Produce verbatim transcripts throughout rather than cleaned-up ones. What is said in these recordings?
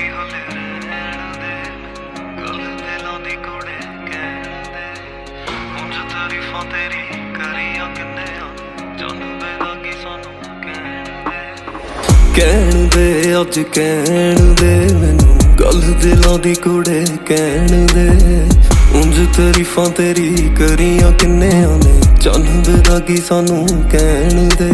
ਕਹਿਣ ਦੇ ਅੱਜ ਕਹਿਣ ਦੇ ਮੈਨੂੰ ਗੱਲ ਦਿਲਾਂ ਦੀ ਕੁੜੇ ਕਹਿਣ ਦੇ ਉਂਝ ਤਾਰੀਫਾਂ ਤੇਰੀ ਕਰੀਆਂ ਕਿੰਨਿਆਂ ਨੇ ਚੰਨ ਦਾ ਕੀ ਸਾਨੂੰ ਕਹਿਣ ਦੇ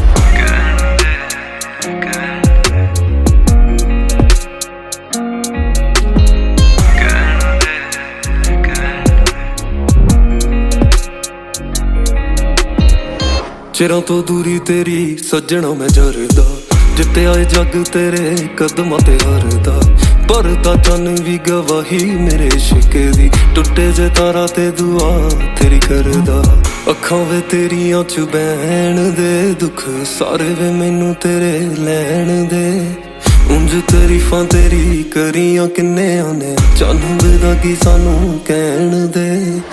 ਚਿਰਾਂ ਤੋਂ ਦੂਰੀ ਤੇਰੀ ਸੱਜਣਾ ਮੈਂ ਜਰਦਾ ਜਿੱਤੇ ਆਏ ਜੱਗ ਤੇਰੇ ਕਦਮਾਂ ਤੇ ਹਰਦਾ ਭਰਦਾ ਚੰਨ ਵੀ ਗਵਾਹੀ ਮੇਰੇ ਇਸ਼ਕੇ ਦੀ ਟੁੱਟੇ ਜੇ ਤਾਰਾ ਤੇ ਦੁਆ ਤੇਰੀ ਕਰਦਾ ਅੱਖਾਂ ਵੇ ਤੇਰੀਆਂ ਚ ਬਹਿਣ ਦੇ ਦੁੱਖ ਸਾਰੇ ਵੇ ਮੈਨੂੰ ਤੇਰੇ ਲੈਣ ਦੇ ਉਂਝ ਤਾਰੀਫਾਂ ਤੇਰੀ ਕਰੀਆਂ ਕਿੰਨਿਆਂ ਨੇ ਚੰਨ ਦਾ ਕੀ ਸਾਨੂੰ ਕਹਿਣ ਦੇ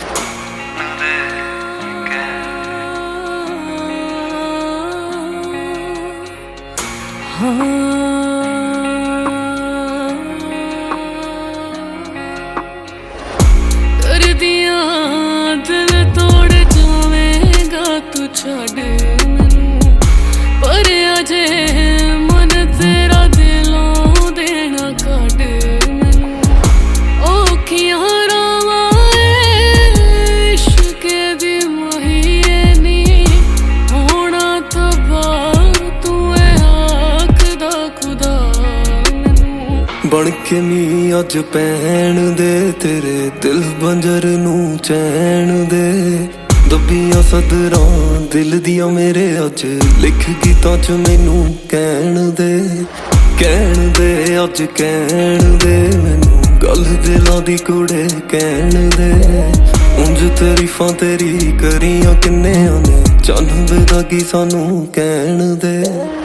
ਕਰਦੀਆਂ ਦਿਲ ਤੋੜ ਜਾਵੇਂਗਾ ਤੂੰ ਛੱਡ ਮੈਨੂੰ ਪਰ ਅਜੇ ਮਨ ਤੇਰਾ ਦਿਲੋਂ ਦੇਣਾ ਕੱਢ ਮੈਨੂੰ ਔਖੀਆਂ ਰਾਵਾਂ ਇਸ਼ਕ ਦੀ ਮਹੀਏ ਨੀ ਹੋਣਾ ਤਬਾਹ ਤੂੰ ਇਹ ਆਖਦਾ ਖੁਦਾ ਮੈਨੂੰ ਬਣ ਕੇ ਮੀਂਹ ਅੱਜ ਪੈਣ ਦੇ ਤੇਰੇ ਦਿਲ ਬੰਜਰ ਨੂੰ ਚੈਨ ਦੇ ਦੱਬੀਆਂ ਸਦਰਾਂ ਦਿਲ ਦੀਆਂ ਮੇਰੇ ਅੱਜ ਲਿਖ ਗੀਤਾਂ ਚ ਮੈਨੂੰ ਕਹਿਣ ਦੇ ਕਹਿਣ ਦੇ ਅੱਜ ਕਹਿਣ ਦੇ ਮੈਨੂੰ ਗੱਲ ਦਿਲਾਂ ਦੀ ਕੁੜੇ ਕਹਿਣ ਦੇ ਉਂਝ ਤਾਰੀਫਾਂ ਤੇਰੀ ਕਰੀਆਂ ਕਿੰਨਿਆਂ ਨੇ ਚੰਨ ਦਾ ਕੀ ਸਾਨੂੰ ਕਹਿਣ ਦੇ